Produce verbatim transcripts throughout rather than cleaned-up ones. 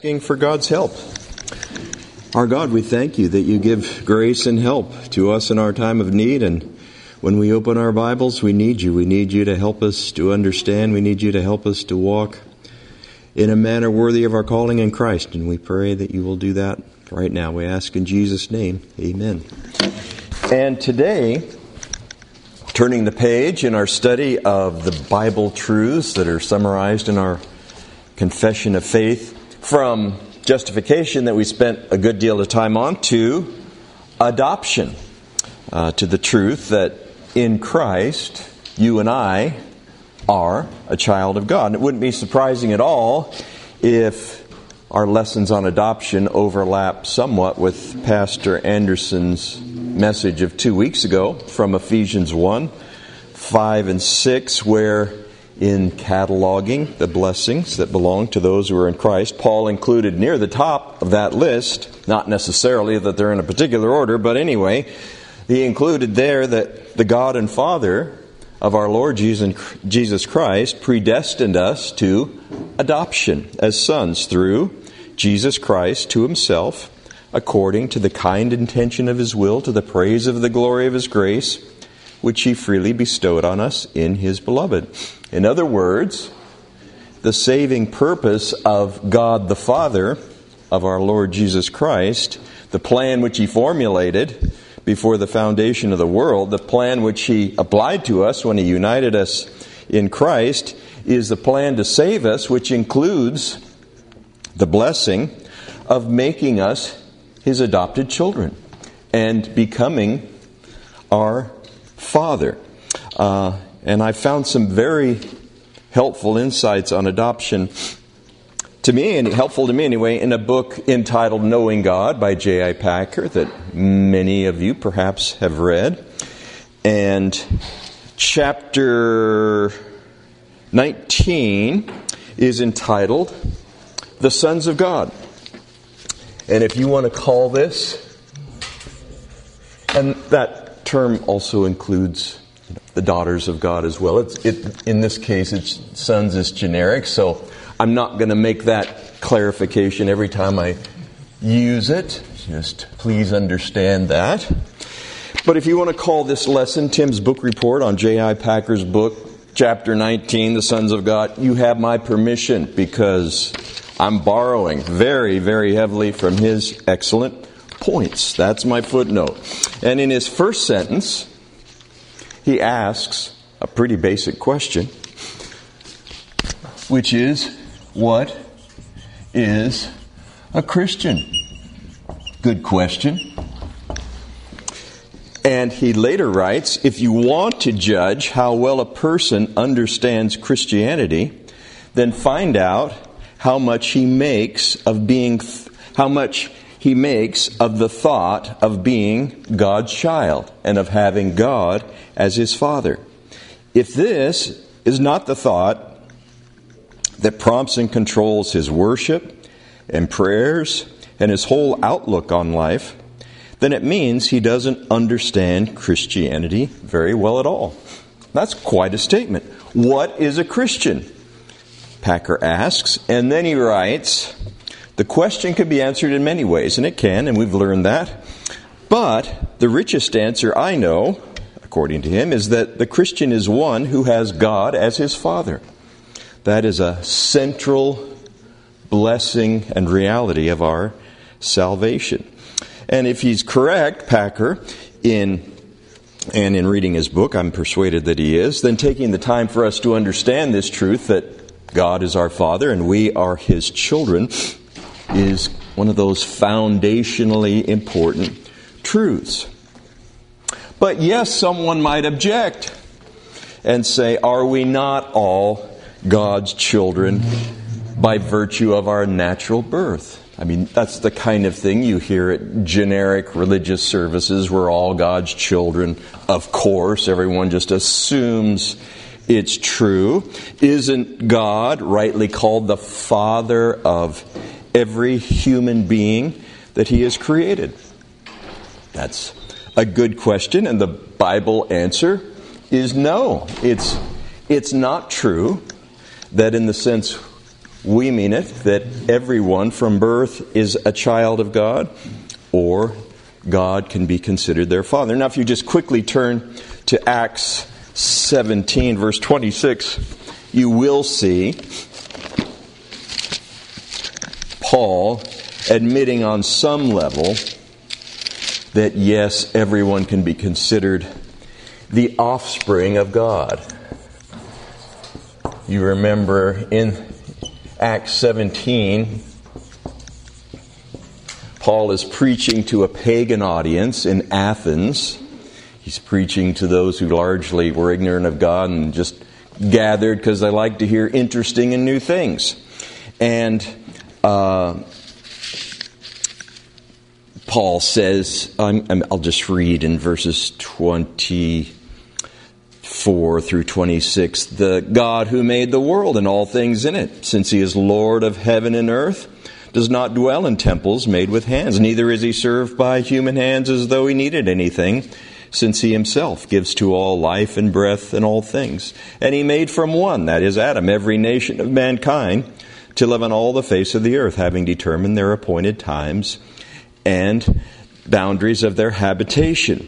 asking for God's help. Our God, we thank you that you give grace and help to us in our time of need. And when we open our Bibles, we need you. We need you to help us to understand. We need you to help us to walk in a manner worthy of our calling in Christ. And we pray that you will do that right now. We ask in Jesus' name, amen. And today, turning the page in our study of the Bible truths that are summarized in our Confession of Faith, from justification that we spent a good deal of time on to adoption, uh, to the truth that in Christ, you and I are a child of God. And it wouldn't be surprising at all if our lessons on adoption overlap somewhat with Pastor Anderson's message of two weeks ago from Ephesians one, five and six, where in cataloging the blessings that belong to those who are in Christ, Paul included near the top of that list, not necessarily that they're in a particular order, but anyway, he included there that the God and Father of our Lord Jesus Christ predestined us to adoption as sons through Jesus Christ to himself, according to the kind intention of his will, to the praise of the glory of his grace, which he freely bestowed on us in his beloved. In other words, the saving purpose of God the Father, of our Lord Jesus Christ, the plan which he formulated before the foundation of the world, the plan which he applied to us when he united us in Christ, is the plan to save us, which includes the blessing of making us his adopted children and becoming our Father. Uh, and I found some very helpful insights on adoption to me, and helpful to me anyway, in a book entitled Knowing God by J I Packer that many of you perhaps have read. And chapter nineteen is entitled The Sons of God. And if you want to call this, and that term also includes the daughters of God as well. It's, it, in this case, it's sons is generic, so I'm not going to make that clarification every time I use it. Just please understand that. But if you want to call this lesson Tim's book report on J I Packer's book, chapter nineteen, The Sons of God, you have my permission, because I'm borrowing very, very heavily from his excellent points. That's my footnote. And in his first sentence, he asks a pretty basic question, which is, what is a Christian? Good question. And he later writes, if you want to judge how well a person understands Christianity, then find out how much he makes of being, how much he makes of the thought of being God's child and of having God as his Father. If this is not the thought that prompts and controls his worship and prayers and his whole outlook on life, then it means he doesn't understand Christianity very well at all. That's quite a statement. What is a Christian? Packer asks, and then he writes, the question can be answered in many ways, and it can, and we've learned that. But the richest answer I know, according to him, is that the Christian is one who has God as his Father. That is a central blessing and reality of our salvation. And if he's correct, Packer, in and in reading his book, I'm persuaded that he is, then taking the time for us to understand this truth that God is our Father and we are his children is one of those foundationally important truths. But yes, someone might object and say, are we not all God's children by virtue of our natural birth? I mean, that's the kind of thing you hear at generic religious services. We're all God's children. Of course, everyone just assumes it's true. Isn't God rightly called the Father of every human being that he has created? That's a good question, and the Bible answer is no. It's it's not true that in the sense we mean it that everyone from birth is a child of God, or God can be considered their father. Now, if you just quickly turn to Acts seventeen, verse twenty-six, you will see Paul admitting on some level that yes, everyone can be considered the offspring of God. You remember in Acts seventeen, Paul is preaching to a pagan audience in Athens. He's preaching to those who largely were ignorant of God and just gathered because they like to hear interesting and new things. And uh, Paul says, I'm, I'm, I'll just read in verses twenty-four through twenty-six, the God who made the world and all things in it, since he is Lord of heaven and earth, does not dwell in temples made with hands, neither is he served by human hands as though he needed anything, since he himself gives to all life and breath and all things. And he made from one, that is Adam, every nation of mankind to live on all the face of the earth, having determined their appointed times and boundaries of their habitation.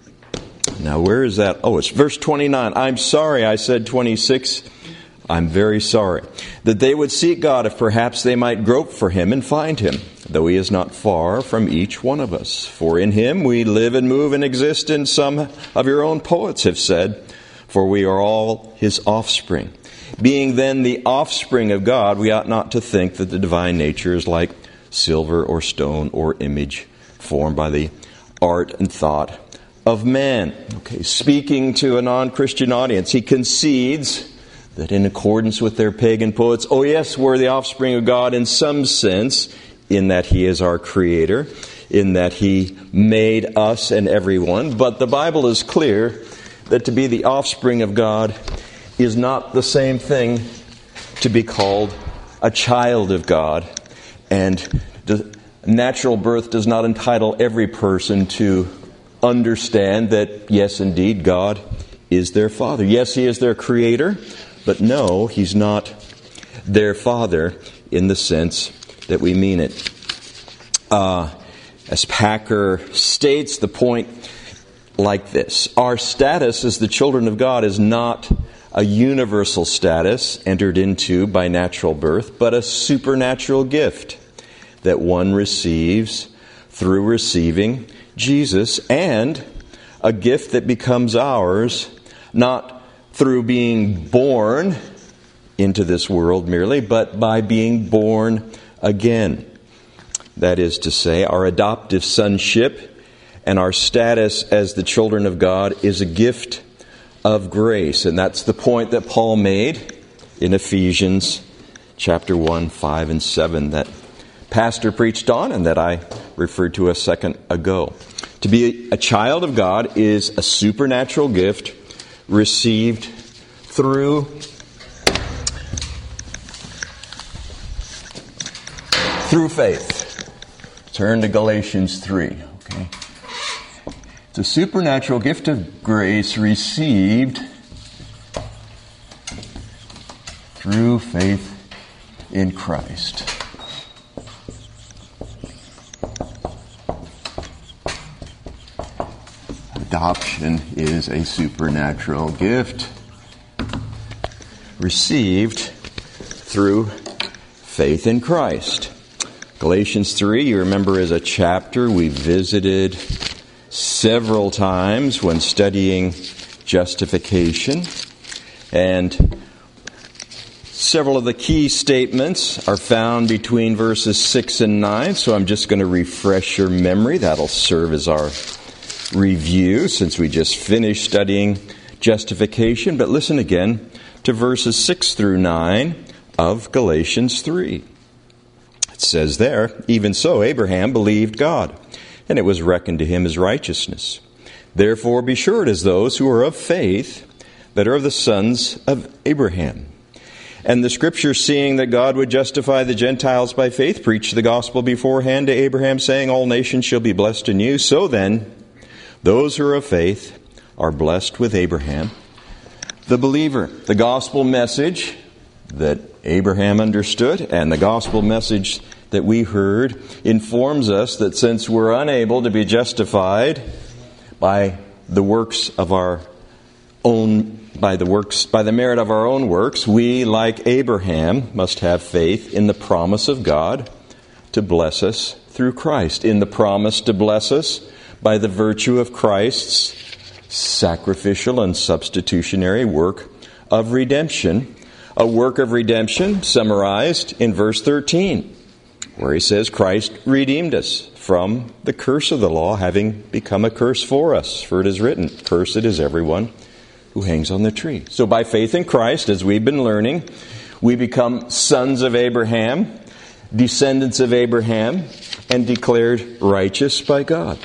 Now, where is that? Oh, it's verse twenty-nine. I'm sorry, I said twenty-six. I'm very sorry. That they would seek God if perhaps they might grope for him and find him, though he is not far from each one of us. For in him we live and move and exist, and some of your own poets have said, for we are all his offspring. Being then the offspring of God, we ought not to think that the divine nature is like silver or stone or image formed by the art and thought of man. Okay, speaking to a non-Christian audience, he concedes that in accordance with their pagan poets, oh yes, we're the offspring of God in some sense, in that he is our creator, in that he made us and everyone. But the Bible is clear that to be the offspring of God is not the same thing to be called a child of God. And natural birth does not entitle every person to understand that, yes, indeed, God is their father. Yes, he is their creator, but no, he's not their father in the sense that we mean it. Uh, as Packer states the point like this: our status as the children of God is not a universal status entered into by natural birth, but a supernatural gift that one receives through receiving Jesus, and a gift that becomes ours not through being born into this world merely, but by being born again. That is to say, our adoptive sonship and our status as the children of God is a gift of grace. And that's the point that Paul made in Ephesians chapter one, five, and seven that Pastor preached on and that I referred to a second ago. To be a child of God is a supernatural gift received through through faith. Turn to Galatians three. Okay. It's a supernatural gift of grace received through faith in Christ. Adoption is a supernatural gift received through faith in Christ. Galatians three, you remember, is a chapter we visited several times when studying justification. And several of the key statements are found between verses six and nine, so I'm just going to refresh your memory. That'll serve as our review since we just finished studying justification. But listen again to verses six through nine of Galatians three. It says there, even so Abraham believed God, and it was reckoned to him as righteousness. Therefore be sure it is those who are of faith that are of the sons of Abraham. And the Scripture, seeing that God would justify the Gentiles by faith, preached the gospel beforehand to Abraham, saying, all nations shall be blessed in you. So then, those who are of faith are blessed with Abraham, the believer. The gospel message that Abraham understood, and the gospel message that we heard informs us that since we're unable to be justified by the works of our own, by the works, by the merit of our own works, we, like Abraham, must have faith in the promise of God to bless us through Christ, in the promise to bless us by the virtue of Christ's sacrificial and substitutionary work of redemption, a work of redemption summarized in verse thirteen, where he says, Christ redeemed us from the curse of the law, having become a curse for us. For it is written, cursed is everyone who hangs on the tree. So by faith in Christ, as we've been learning, we become sons of Abraham, descendants of Abraham, and declared righteous by God.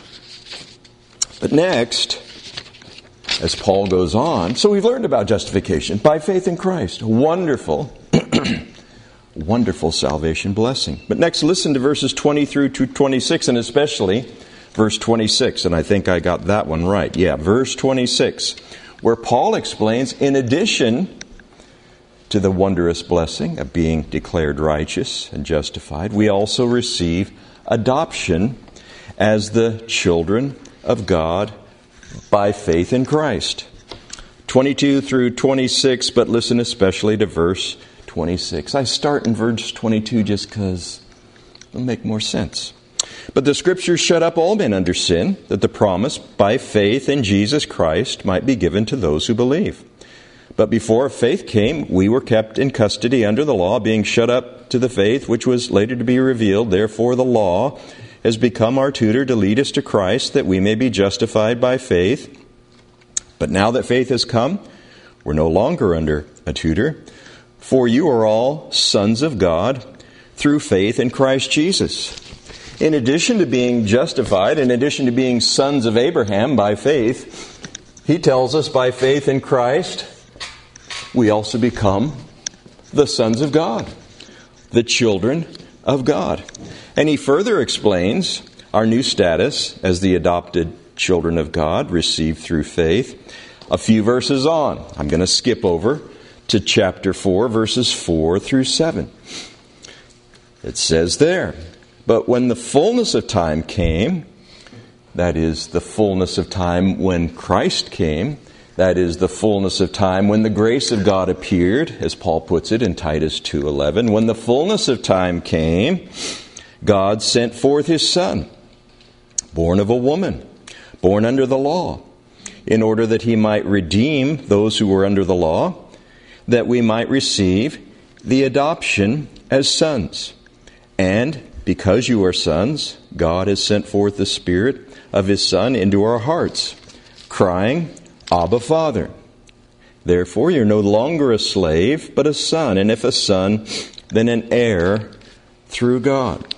But next, as Paul goes on, so we've learned about justification by faith in Christ. Wonderful, wonderful salvation blessing. But next, listen to verses twenty through to twenty-six, and especially verse twenty-six. And I think I got that one right. Yeah, verse twenty-six, where Paul explains, in addition to the wondrous blessing of being declared righteous and justified, we also receive adoption as the children of God by faith in Christ. twenty-two through twenty-six, but listen especially to verse twenty-six. I start in verse twenty-two just because it'll make more sense. But the Scriptures shut up all men under sin, that the promise by faith in Jesus Christ might be given to those who believe. But before faith came, we were kept in custody under the law, being shut up to the faith which was later to be revealed. Therefore the law has become our tutor to lead us to Christ, that we may be justified by faith. But now that faith has come, we're no longer under a tutor. For you are all sons of God through faith in Christ Jesus. In addition to being justified, in addition to being sons of Abraham by faith, he tells us by faith in Christ, we also become the sons of God, the children of God. And he further explains our new status as the adopted children of God, received through faith, a few verses on. I'm going to skip over to chapter four, verses four through seven. It says there, but when the fullness of time came, that is the fullness of time when Christ came, that is the fullness of time when the grace of God appeared, as Paul puts it in Titus two eleven. When the fullness of time came, God sent forth His Son, born of a woman, born under the law, in order that He might redeem those who were under the law, that we might receive the adoption as sons. And because you are sons, God has sent forth the Spirit of His Son into our hearts, crying, Abba, Father. Therefore you're no longer a slave, but a son, and if a son, then an heir through God.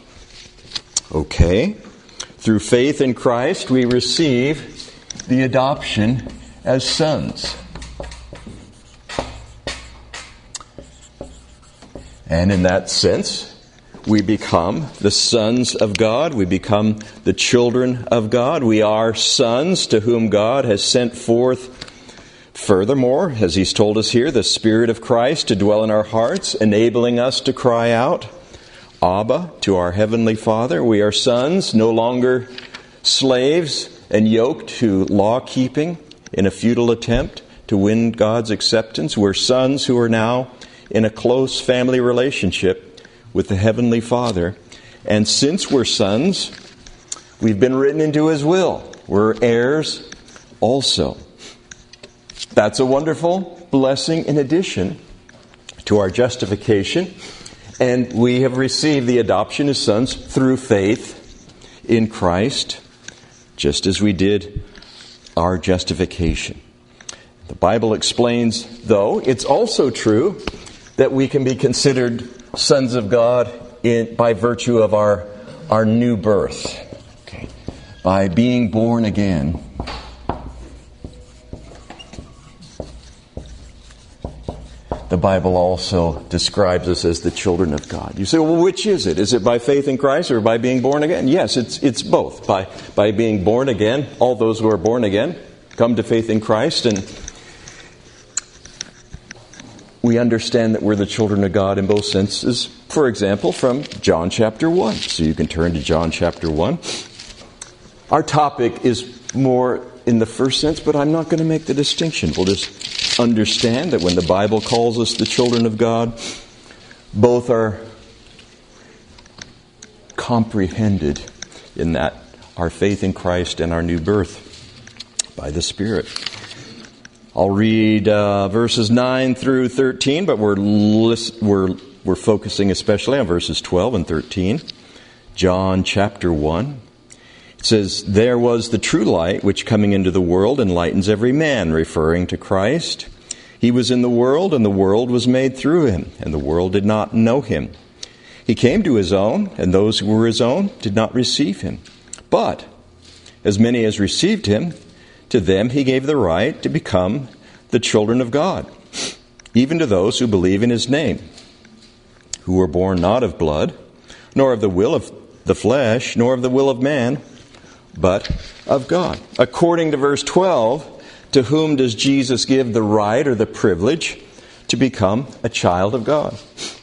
Okay? Through faith in Christ, we receive the adoption as sons. And in that sense, we become the sons of God. We become the children of God. We are sons to whom God has sent forth, furthermore, as He's told us here, the Spirit of Christ to dwell in our hearts, enabling us to cry out, Abba, to our Heavenly Father. We are sons, no longer slaves and yoked to law-keeping in a futile attempt to win God's acceptance. We're sons who are now in a close family relationship with the Heavenly Father. And since we're sons, we've been written into His will. We're heirs also. That's a wonderful blessing in addition to our justification. And we have received the adoption as sons through faith in Christ, just as we did our justification. The Bible explains, though, it's also true that we can be considered sons of God in, by virtue of our, our new birth. Okay. By being born again. The Bible also describes us as the children of God. You say, well, which is it? Is it by faith in Christ or by being born again? Yes, it's it's both. By by being born again, all those who are born again come to faith in Christ, and we understand that we're the children of God in both senses, for example, from John chapter one. So you can turn to John chapter one. Our topic is more in the first sense, but I'm not going to make the distinction. We'll just understand that when the Bible calls us the children of God, both are comprehended in that our faith in Christ and our new birth by the Spirit. I'll read uh, verses nine through thirteen, but we're list- we're we're focusing especially on verses twelve and thirteen. John chapter one. It says, "There was the true light, which coming into the world enlightens every man," referring to Christ. "He was in the world, and the world was made through him, and the world did not know him. He came to his own, and those who were his own did not receive him. But as many as received him, to them he gave the right to become the children of God, even to those who believe in his name, who were born not of blood, nor of the will of the flesh, nor of the will of man, but of God." According to verse twelve, to whom does Jesus give the right or the privilege to become a child of God?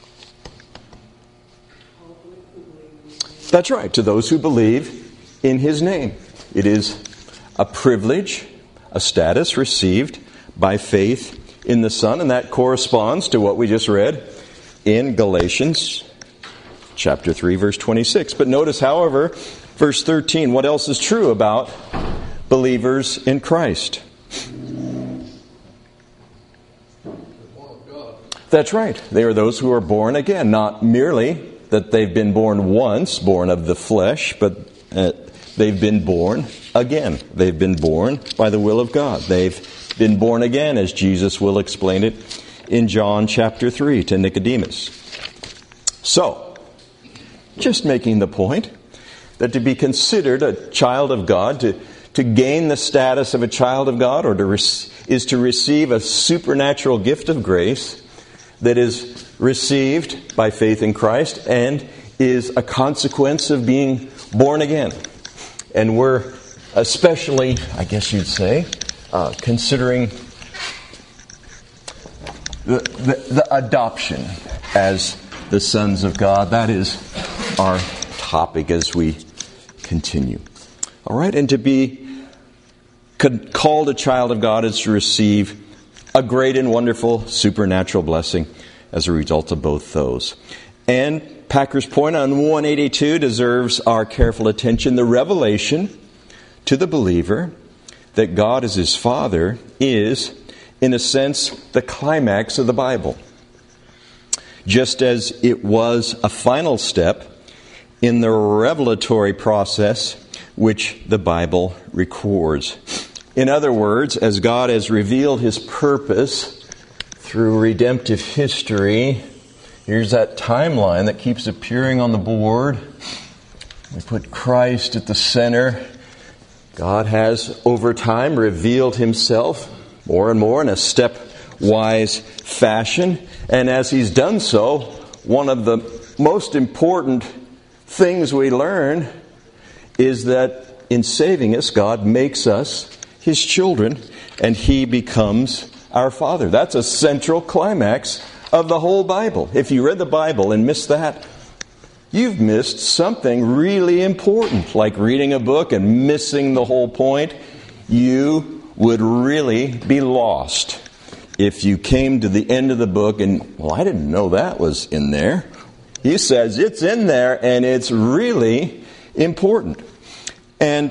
That's right, to those who believe in his name. It is a privilege, a status received by faith in the Son, and that corresponds to what we just read in Galatians chapter three, verse twenty-six. But notice, however, verse thirteen, what else is true about believers in Christ? That's right. They are those who are born again, not merely that they've been born once, born of the flesh, but uh, they've been born again. They've been born by the will of God. They've been born again, as Jesus will explain it in John chapter three to Nicodemus. So, just making the point that to be considered a child of God, to, to gain the status of a child of God, or to re- is to receive a supernatural gift of grace that is received by faith in Christ and is a consequence of being born again. And we're especially, I guess you'd say, uh, considering the, the, the adoption as the sons of God. That is our topic as we continue. All right, and to be called a child of God is to receive a great and wonderful supernatural blessing as a result of both those. And Packer's point on one eighty-two deserves our careful attention. The revelation to the believer that God is his Father is, in a sense, the climax of the Bible. Just as it was a final step in the revelatory process which the Bible records. In other words, as God has revealed his purpose through redemptive history, here's that timeline that keeps appearing on the board. We put Christ at the center. God has, over time, revealed himself more and more in a stepwise fashion. And as he's done so, one of the most important things we learn is that in saving us, God makes us his children, and he becomes our Father. That's a central climax of the whole Bible. If you read the Bible and missed that, you've missed something really important, like reading a book and missing the whole point. You would really be lost if you came to the end of the book and, well, I didn't know that was in there. He says it's in there, and it's really important. And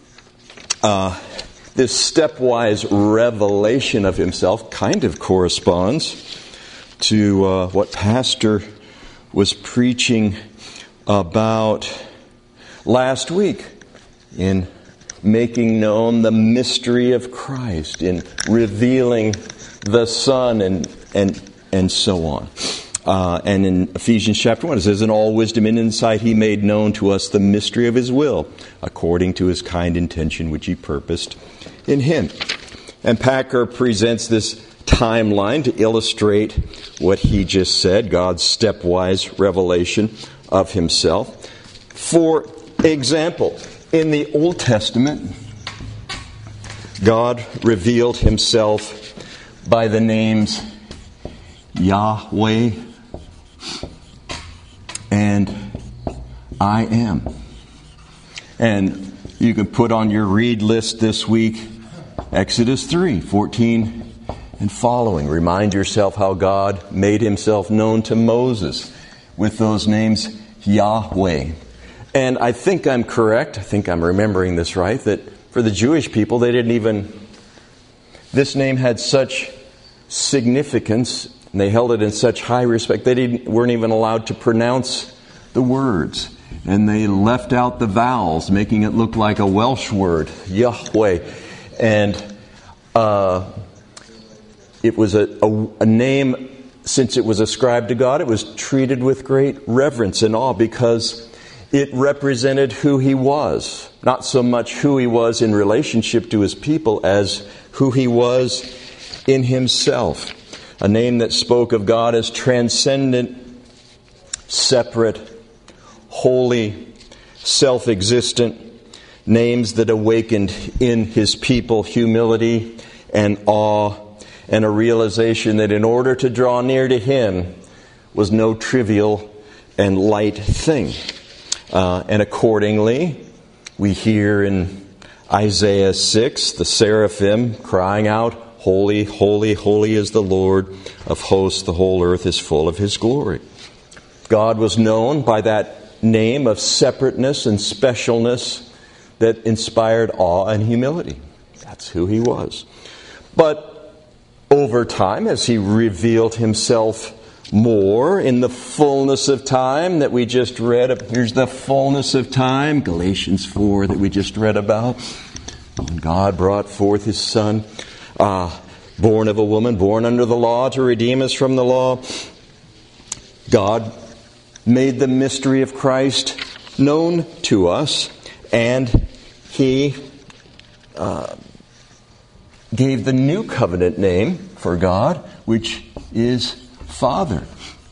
uh, this stepwise revelation of himself kind of corresponds to uh, what Pastor was preaching about last week in making known the mystery of Christ, in revealing the Son, and and and so on. Uh, and in Ephesians chapter one, it says, "In all wisdom and insight he made known to us the mystery of his will, according to his kind intention which he purposed in him." And Packer presents this timeline to illustrate what he just said, God's stepwise revelation of himself. For example, in the Old Testament, God revealed himself by the names Yahweh, and I am. And you can put on your read list this week Exodus three, fourteen and following. Remind yourself how God made himself known to Moses with those names Yahweh. And I think I'm correct, I think I'm remembering this right, that for the Jewish people, they didn't even, this name had such significance, and they held it in such high respect, they didn't, weren't even allowed to pronounce the words. And they left out the vowels, making it look like a Welsh word, Yahweh. And uh, it was a, a, a name, since it was ascribed to God, it was treated with great reverence and awe because it represented who he was. Not so much who he was in relationship to his people as who he was in himself. A name that spoke of God as transcendent, separate, holy, self-existent, names that awakened in his people humility and awe and a realization that in order to draw near to him was no trivial and light thing. Uh, and accordingly, we hear in Isaiah six, the seraphim crying out, "Holy, holy, holy is the Lord of hosts. The whole earth is full of his glory." God was known by that name of separateness and specialness that inspired awe and humility. That's who he was. But over time, as he revealed himself more in the fullness of time that we just read. Here's the fullness of time, Galatians four that we just read about. When God brought forth his Son, uh, born of a woman, born under the law to redeem us from the law. God made the mystery of Christ known to us, and he uh, gave the new covenant name for God, which is Father.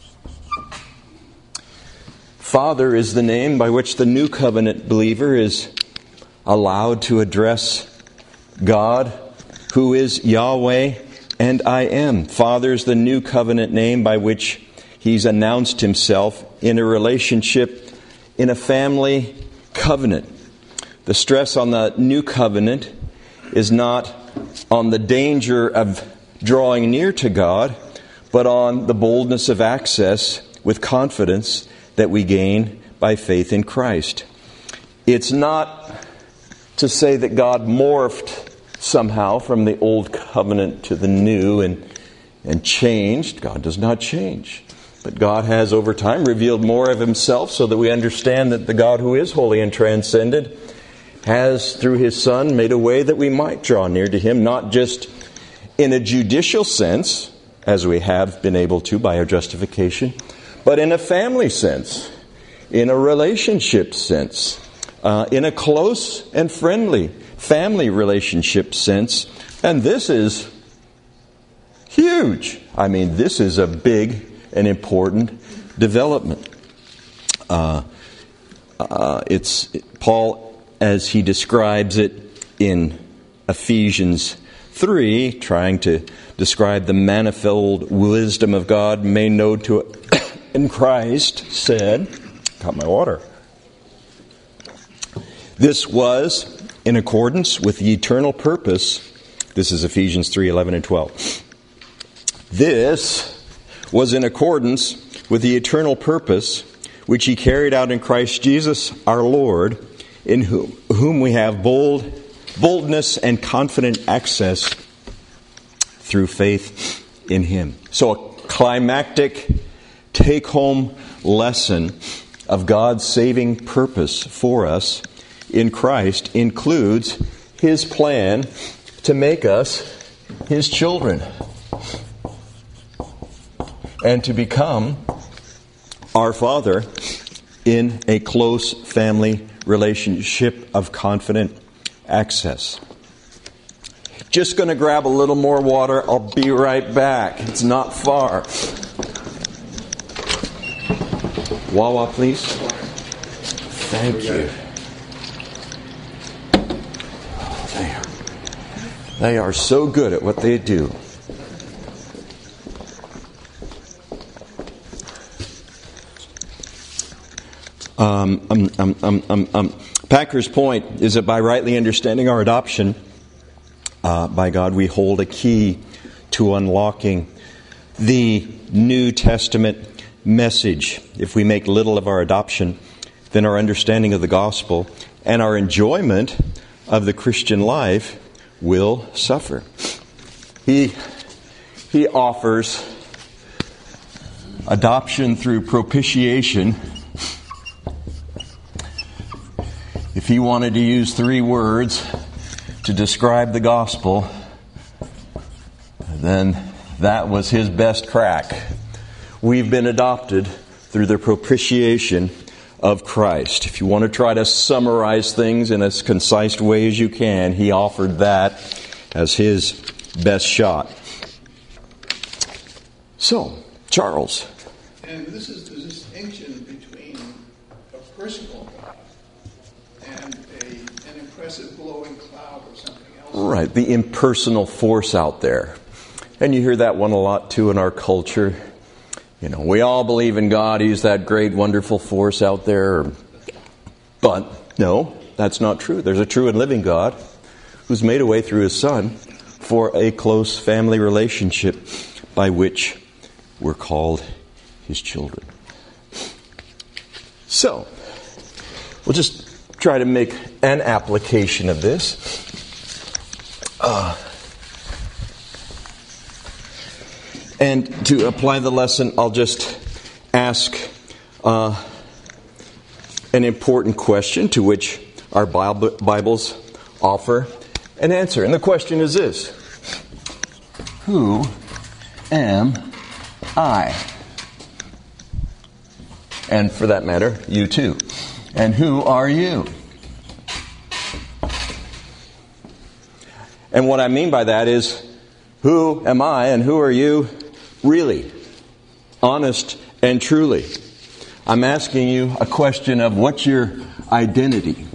Father is the name by which the new covenant believer is allowed to address God, who is Yahweh and I am. Father is the new covenant name by which he's announced himself in a relationship, in a family covenant. The stress on the new covenant is not on the danger of drawing near to God, but on the boldness of access with confidence that we gain by faith in Christ. It's not to say that God morphed somehow from the old covenant to the new and, and changed. God does not change. But God has over time revealed more of himself so that we understand that the God who is holy and transcendent has, through his Son, made a way that we might draw near to him, not just in a judicial sense, as we have been able to by our justification, but in a family sense, in a relationship sense, uh, in a close and friendly family relationship sense. And this is huge. I mean, this is a big and important development. Uh, uh, it's Paul, as he describes it in Ephesians three, trying to describe the manifold wisdom of God made known to it in Christ, said, got my water. This was in accordance with the eternal purpose. This is Ephesians three, eleven and twelve. This was in accordance with the eternal purpose which he carried out in Christ Jesus our Lord, in whom, whom we have bold boldness and confident access through faith in him. So a climactic take-home lesson of God's saving purpose for us in Christ includes his plan to make us his children and to become our Father in a close family relationship of confident access. Just going to grab a little more water. I'll be right back. It's not far. Wawa, please. Thank you. They are, they are so good at what they do. Um, um, um, um, um, um. Packer's point is that by rightly understanding our adoption uh, by God, we hold a key to unlocking the New Testament message. If we make little of our adoption, then our understanding of the gospel and our enjoyment of the Christian life will suffer. He, he offers adoption through propitiation. If he wanted to use three words to describe the gospel, then that was his best crack. We've been adopted through the propitiation of Christ. If you want to try to summarize things in as concise way as you can, he offered that as his best shot. So, Charles. And this is the distinction between a personal God and a, an impressive glowing cloud or something else. Right, the impersonal force out there. And you hear that one a lot too in our culture. You know, we all believe in God. He's that great, wonderful force out there. But, no, that's not true. There's a true and living God who's made a way through His Son for a close family relationship by which we're called His children. So, we'll just try to make an application of this. Uh, and to apply the lesson, I'll just ask uh, an important question to which our Bibles offer an answer. And the question is this: who am I? And for that matter, you too. And who are you? And what I mean by that is, who am I and who are you really? Honest and truly. I'm asking you a question of what's your identity?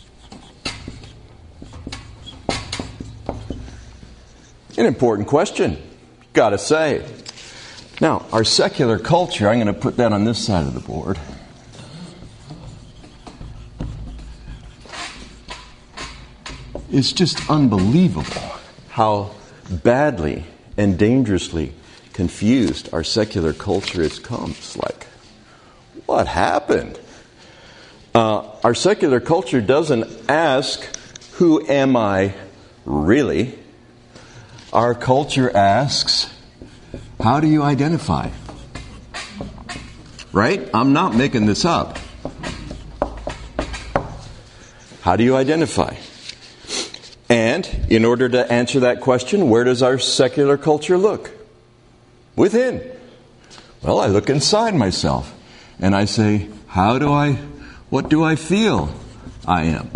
An important question, gotta say. Now, our secular culture, I'm going to put that on this side of the board. It's just unbelievable how badly and dangerously confused our secular culture has come. It's like, what happened? Uh, our secular culture doesn't ask, who am I really? Our culture asks, how do you identify? Right? I'm not making this up. How do you identify? And in order to answer that question, where does our secular culture look? Within. Well, I look inside myself and I say, how do I, what do I feel I am?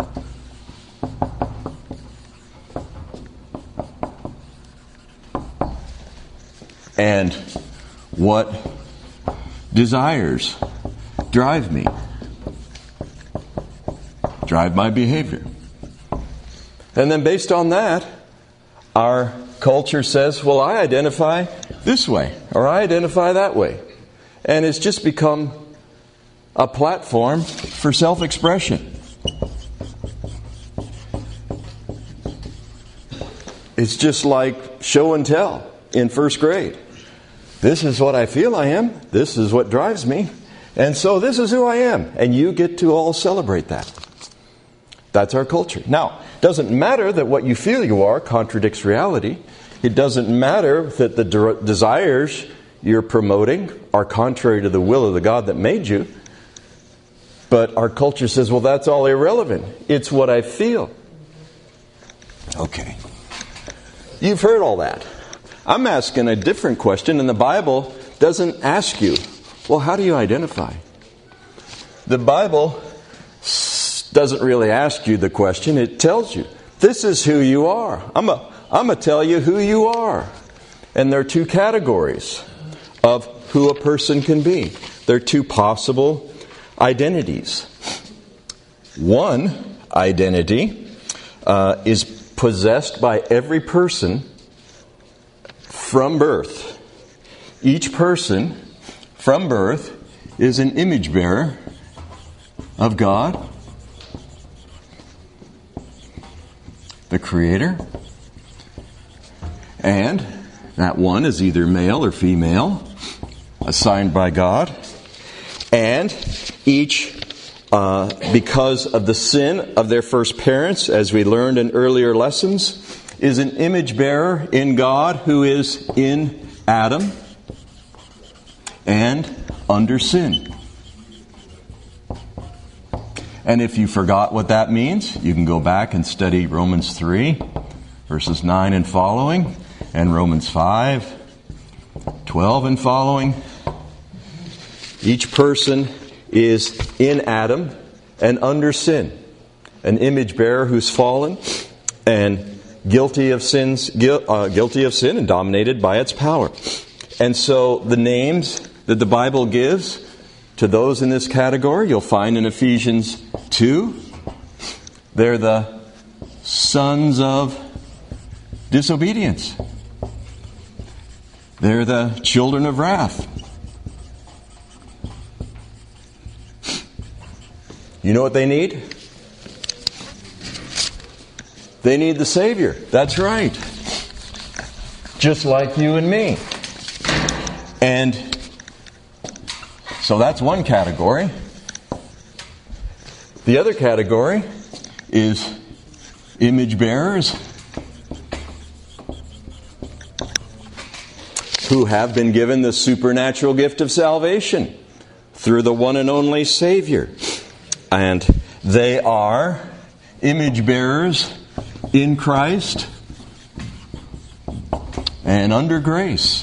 And what desires drive me, drive my behavior. And then based on that, our culture says, well, I identify this way, or I identify that way. And it's just become a platform for self-expression. It's just like show and tell in first grade. This is what I feel I am. This is what drives me. And so this is who I am. And you get to all celebrate that. That's our culture. Now, it doesn't matter that what you feel you are contradicts reality. It doesn't matter that the de- desires you're promoting are contrary to the will of the God that made you. But our culture says, well, that's all irrelevant. It's what I feel. Okay. You've heard all that. I'm asking a different question, and the Bible doesn't ask you, well, how do you identify? The Bible doesn't really ask you the question. It tells you, this is who you are. I'm a, I'm going to tell you who you are. And there are two categories of who a person can be. There are two possible identities. One identity uh, is possessed by every person from birth. Each person from birth is an image bearer of God, the Creator, and that one is either male or female, assigned by God, and each, uh, because of the sin of their first parents, as we learned in earlier lessons, is an image bearer in God who is in Adam and under sin. And if you forgot what that means, you can go back and study Romans three, verses nine and following, and Romans five, twelve and following. Each person is in Adam and under sin, an image bearer who's fallen and guilty of sins, uh, guilty of sin and dominated by its power. And so the names that the Bible gives to those in this category, you'll find in Ephesians two. They're the sons of disobedience. They're the children of wrath. You know what they need? They need the Savior. That's right. Just like you and me. And so that's one category. The other category is image bearers who have been given the supernatural gift of salvation through the one and only Savior. And they are image bearers in Christ and under grace.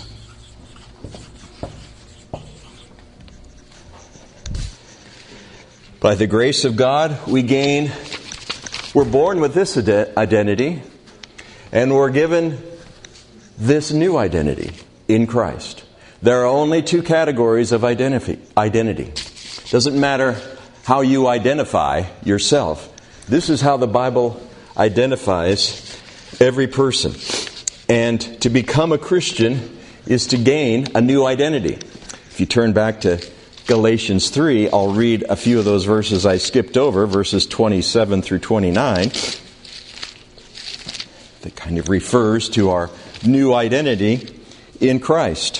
By the grace of God, we gain, we're born with this identity, and we're given this new identity in Christ. There are only two categories of identity. Identity. Doesn't matter how you identify yourself. This is how the Bible identifies every person. And to become a Christian is to gain a new identity. If you turn back to Galatians three, I'll read a few of those verses I skipped over, verses twenty-seven through twenty-nine. That kind of refers to our new identity in Christ.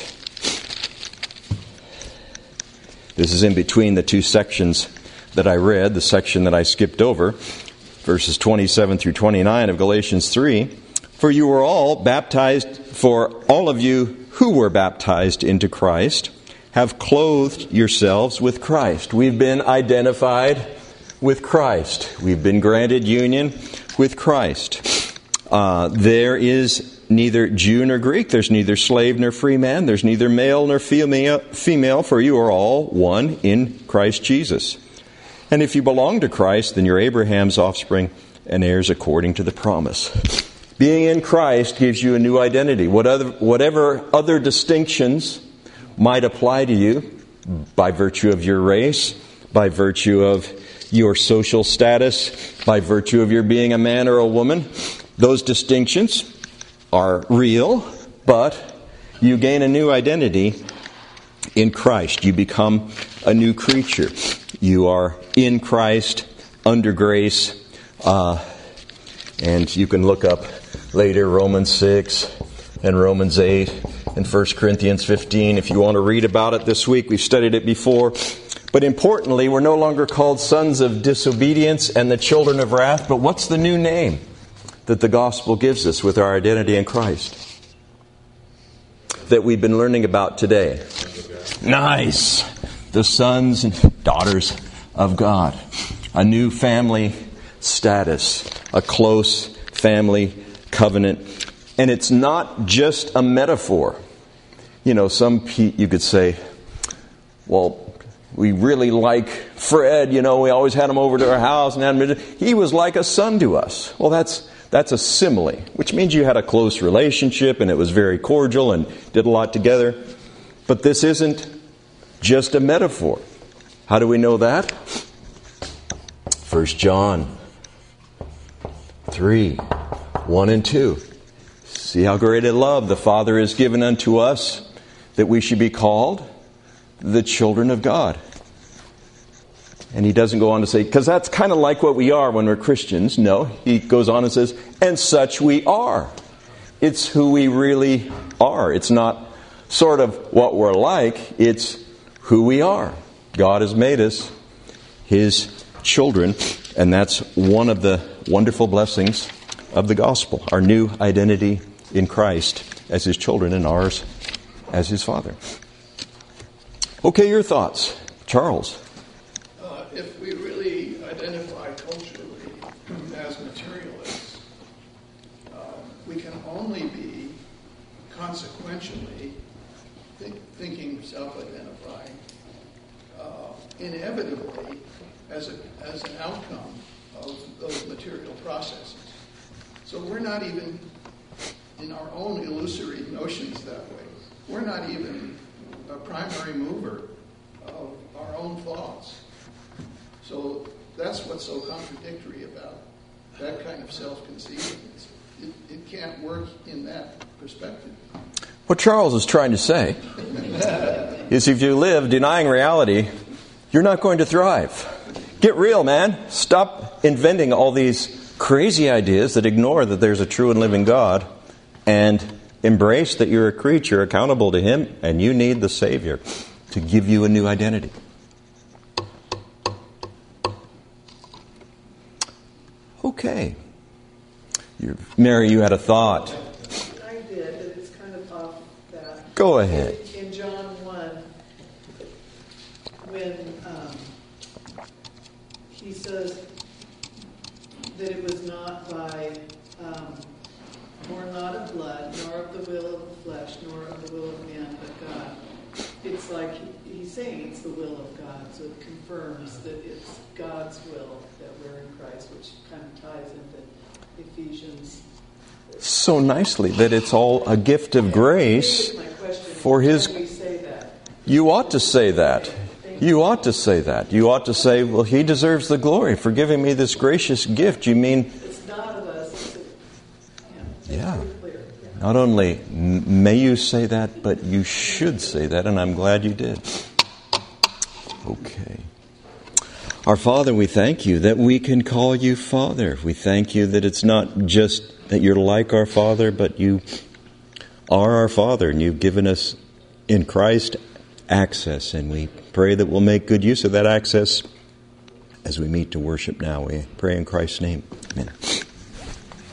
This is in between the two sections that I read, the section that I skipped over, verses twenty-seven through twenty-nine of Galatians three. For you were all baptized, for all of you who were baptized into Christ have clothed yourselves with Christ. We've been identified with Christ. We've been granted union with Christ. Uh, there is neither Jew nor Greek. There's neither slave nor free man. There's neither male nor female, female, for you are all one in Christ Jesus. And if you belong to Christ, then you're Abraham's offspring and heirs according to the promise. Being in Christ gives you a new identity. What other, whatever other distinctions might apply to you by virtue of your race, by virtue of your social status, by virtue of your being a man or a woman, those distinctions are real, but you gain a new identity in Christ. You become a new creature. You are in Christ, under grace, uh, and you can look up later Romans six and Romans eight and First Corinthians fifteen if you want to read about it this week. We've studied it before. But importantly, we're no longer called sons of disobedience and the children of wrath, but what's the new name that the gospel gives us with our identity in Christ that we've been learning about today? Nice! The sons and daughters of God. A new family status. A close family covenant. And it's not just a metaphor. You know, some pe- you could say, well, we really like Fred, you know, we always had him over to our house and had him, he was like a son to us. Well, that's that's a simile, which means you had a close relationship and it was very cordial and did a lot together. But this isn't just a metaphor. How do we know that? First John three, one and two. See how great a love the Father has given unto us, that we should be called the children of God. And he doesn't go on to say, because that's kind of like what we are when we're Christians. No, he goes on and says, and such we are. It's who we really are. It's not sort of what we're like. It's who we are. God has made us His children, and that's one of the wonderful blessings of the gospel. Our new identity in Christ as His children and ours as His Father. Okay, your thoughts. Charles. Uh, if we really identify culturally as materialists, uh, we can only be consequentially th- thinking self-identifying uh, inevitably as, a, as an outcome of those material processes. So we're not even, in our own illusory notions that way, we're not even a primary mover of our own thoughts. So that's what's so contradictory about that kind of self-conceivableness. It, it can't work in that perspective. What Charles is trying to say is if you live denying reality, you're not going to thrive. Get real, man. Stop inventing all these crazy ideas that ignore that there's a true and living God, and embrace that you're a creature accountable to Him, and you need the Savior to give you a new identity. Okay. You're, Mary, you had a thought. I did, but it's kind of off that. Go ahead. In, in John one, when um, he says that it was not by, um, nor not of blood, nor of the will of the flesh, nor of the will of man, but God. It's like he, he's saying it's the will of God, so it confirms that it's God's will that we're in Christ, which kind of ties into Ephesians. So nicely that it's all a gift of grace for His... Can we say that? You ought to say that. You ought to say that. You ought to say, well, He deserves the glory for giving me this gracious gift. You mean... It's not of us. It's a, yeah. Yeah. It's clear. Yeah. Not only may you say that, but you should say that, and I'm glad you did. Okay. Our Father, we thank You that we can call You Father. We thank You that it's not just that You're like our Father, but You are our Father, and You've given us in Christ access, and we pray that we'll make good use of that access as we meet to worship now. We pray in Christ's name. Amen.